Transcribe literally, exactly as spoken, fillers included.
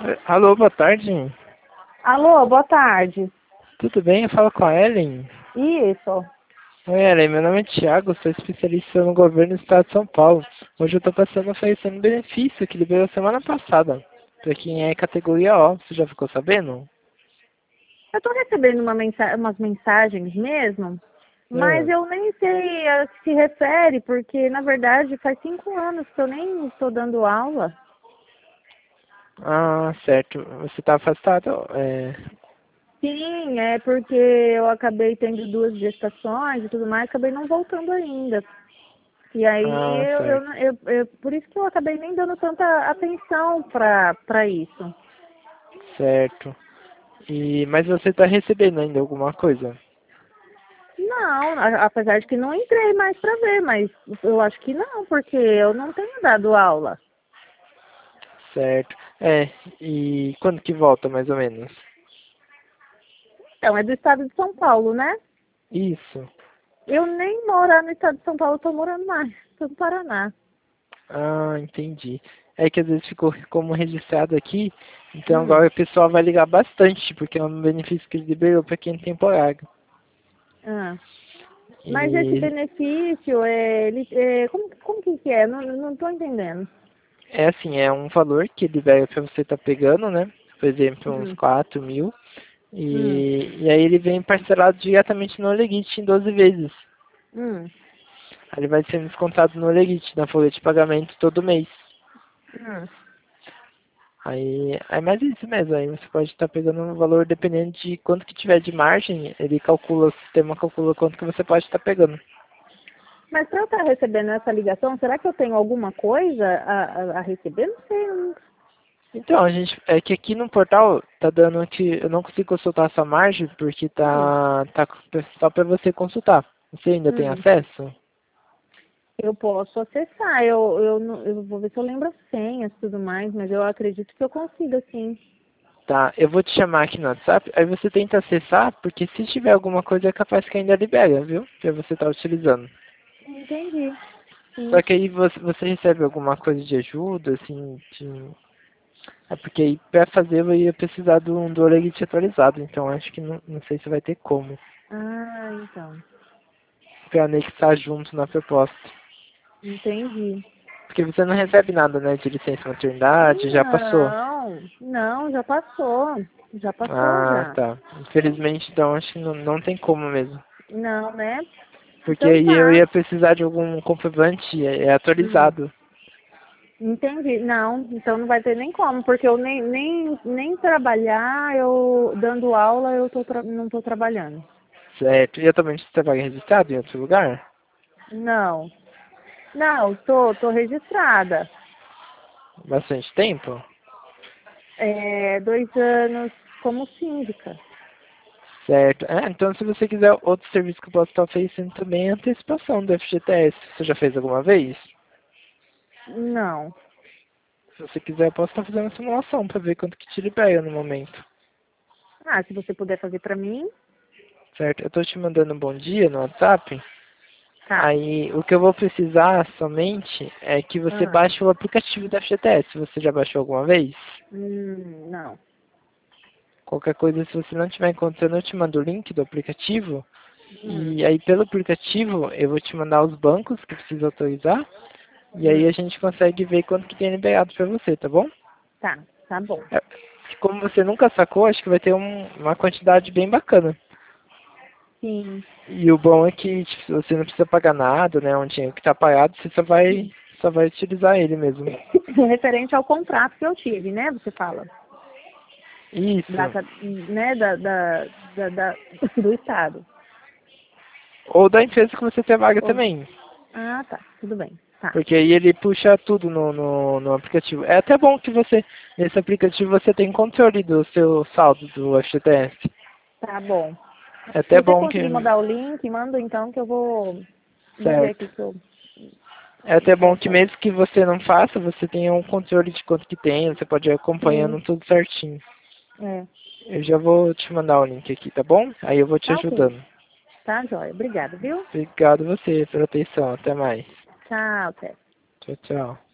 Eh, Alô, boa tarde. Alô, boa tarde. Tudo bem? Eu falo com a Ellen. Isso. Oi, Ellen. Meu nome é Thiago, sou especialista no governo do estado de São Paulo. Hoje eu estou passando oferecendo um benefício que liberou semana passada. Para quem é categoria O. Você já ficou sabendo? Eu tô recebendo uma mensa umas mensagens mesmo, mas Ah, eu nem sei a que se refere, porque na verdade faz cinco anos que eu nem estou dando aula. ah, certo. Você está afastado? É... Sim, é porque eu acabei tendo duas gestações e tudo mais, acabei não voltando ainda. E aí Ah, eu, eu, certo. eu, eu- por isso que eu acabei nem dando tanta atenção para para isso. Certo. E... Mas você está recebendo ainda alguma coisa? Não, a- apesar de que não entrei mais para ver, mas eu acho que não, porque eu não tenho dado aula. Certo. É, e quando que volta, mais ou menos? Então, é do estado de São Paulo, né? Isso. Eu nem morar no estado de São Paulo, estou morando mais, estou no Paraná. Ah, entendi. É que às vezes ficou como registrado aqui, então Hum, agora o pessoal vai ligar bastante, porque é um benefício que ele liberou para quem tem temporário. ah. Mas esse E benefício, é, ele, é, como, como que que é? Não, não estou entendendo. é assim, é um valor que ele libera para você estar pegando, né? Por exemplo, uns Hum, quatro mil. hum, E, e aí ele vem parcelado diretamente no Olerite em doze vezes. hum, Aí ele vai sendo descontado no Olerite, na folha de pagamento todo mês. hum. Aí é mais isso mesmo, aí você pode estar pegando um valor dependendo de quanto que tiver de margem, ele calcula, o sistema calcula quanto que você pode estar pegando. Mas para eu estar recebendo essa ligação, será que eu tenho alguma coisa a, a, a receber? Não sei. Não- Então, a gente, é que aqui no portal tá dando que eu não consigo consultar essa margem porque Hum, tá, tá só para você consultar. Você ainda tem hum. acesso? Eu posso acessar, eu, eu, não- eu vou ver se eu lembro as senhas e tudo mais, mas eu acredito que eu consiga sim. Tá, eu vou te chamar aqui no WhatsApp, aí você tenta acessar, porque se tiver alguma coisa é capaz que ainda libera, viu? Pra você estar utilizando. Entendi. Só Sim. que aí você, você recebe alguma coisa de ajuda, assim, de... É porque aí pra fazer eu ia precisar do, do Olerite atualizado, então acho que não, não sei se vai ter como. Ah, então. Pra anexar junto na proposta. Entendi. Porque você não recebe nada, né, de licença maternidade, já passou? Não, não, já passou. Já passou Ah, já. tá. Infelizmente, então, acho que não, não tem como mesmo. Não, né? Porque Então aí eu tá. ia precisar de algum comprovante é, é Hum, atualizado. entendi. Não, então não vai ter nem como, porque eu nem, nem, nem trabalhar, eu dando aula, eu tô tra- não tô trabalhando. Certo. E atualmente você trabalha registrado em outro lugar? Não. Não, tô, tô registrada. Bastante tempo? É, dois anos como síndica. Certo. É, então se você quiser outro serviço que eu posso estar oferecendo também é a antecipação do F G T S. Você já fez alguma vez? Não. Se você quiser, eu posso estar fazendo uma simulação para ver quanto que te libera no momento. Ah, se você puder fazer pra mim, Certo? Eu estou te mandando um bom dia no WhatsApp. tá. Aí, o que eu vou precisar somente é que você Ah, baixe o aplicativo da F G T S. Você já baixou alguma vez? hum, não. Qualquer coisa, se você não estiver encontrando, eu te mando o link do aplicativo. Hum, E aí, pelo aplicativo, eu vou te mandar os bancos que precisa autorizar. E aí hum, a gente consegue ver quanto que tem liberado para você, tá bom? tá, tá bom. É, como você nunca sacou, acho que vai ter um- uma quantidade bem bacana. Sim. E o bom é que tipo, você não precisa pagar nada, né? Um dinheiro que está parado, você só vai, só vai utilizar ele mesmo. Referente ao contrato que eu tive, né? Você fala. Da, Isso. ca- né, da, da, da, da- do Estado. Ou da empresa que você trabalha Ou- também. Ah, tá. Tudo bem. Tá. Porque aí ele puxa tudo no, no, no aplicativo. É até bom que você, nesse aplicativo, você tem controle do seu saldo do F G T S. Tá bom. É Se até você bom que. conseguir mandar o link, manda então que eu vou, vou ver Certo. aqui se eu É até bom posso que fazer. mesmo que você não faça, você tenha um controle de quanto que tem, você pode ir acompanhando Sim. tudo certinho. É. Eu já vou te mandar o link aqui, tá bom? Aí eu vou te Tá ok. ajudando. Tá, joia. Obrigada, viu? Obrigado você pela atenção. Até mais. Tchau, até. Tchau, tchau.